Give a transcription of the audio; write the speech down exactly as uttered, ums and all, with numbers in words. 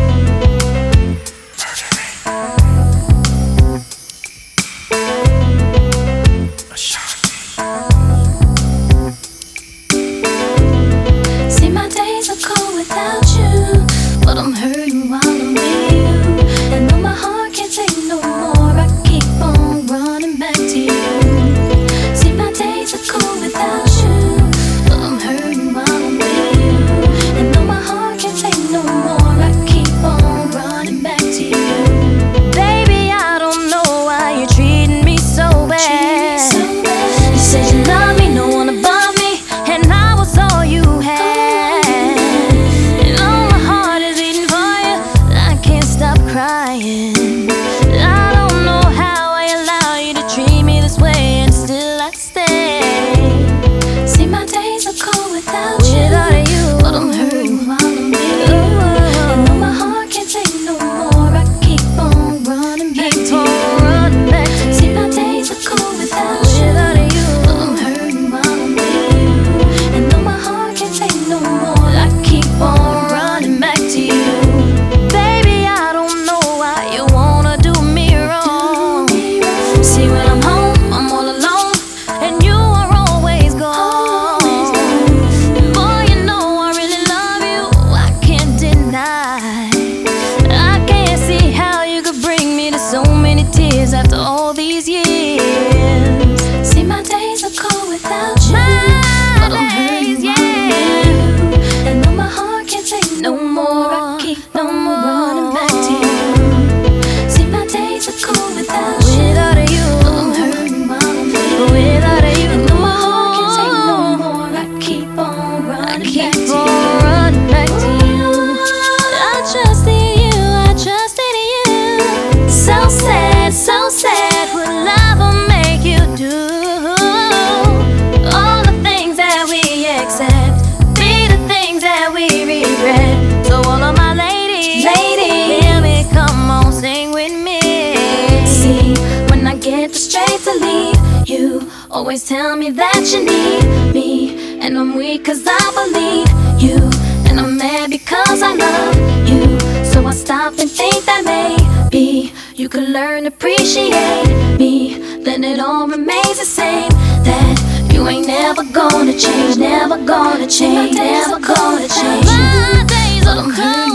See, my days are cold without you, but I'm hurting while I'm with you. And though my heart can't take no more, I keep on running back to you. See, my days are cold without you, but I'm hurting while I'm with you. And though my heart can't take no more, I keep on running back to you. Baby, I don't know why you're treating me so bad. You said you love me, no one above me, and I was all you had. And all my heart is beating for you, I can't stop crying. I don't know how I allow you to treat me this way, and still I stay. See, my days are cold without you, without you, but I'm hurting while I'm with you. And though my heart can't take no more, I keep on running back to you. See, my days are cold without you, but I'm hurting while I'm with you. And though my heart can't take no more, I keep on running back to you. Baby, I don't know why you wanna do me wrong. See, when I'm home, I'm all alone, and you are always gone. Boy, you know I really love you, I can't deny. I can't see how you could bring me to so many tears after all these years. See, my days are cold without you, but I'm hurting while I'm with you. And though my heart can't take no more, I keep on running back to you. See, my days are cold without you, but I'm hurting while I'm with you. And though my heart can't take no more, I keep on running back to you. I trusted you, I trusted you. So sad, so sad, what love will make you do. All the things that we accept be the things that we regret. So all of my ladies, ladies, hear me, come on, sing with me. See, when I get the strength to leave, you always tell me that you need me. And I'm weak cause I believe you, and I'm mad because I love you. So I stop and think that maybe you could learn to appreciate me. Then it all remains the same, that you ain't never gonna change, never gonna change, never gonna change. My days are cold.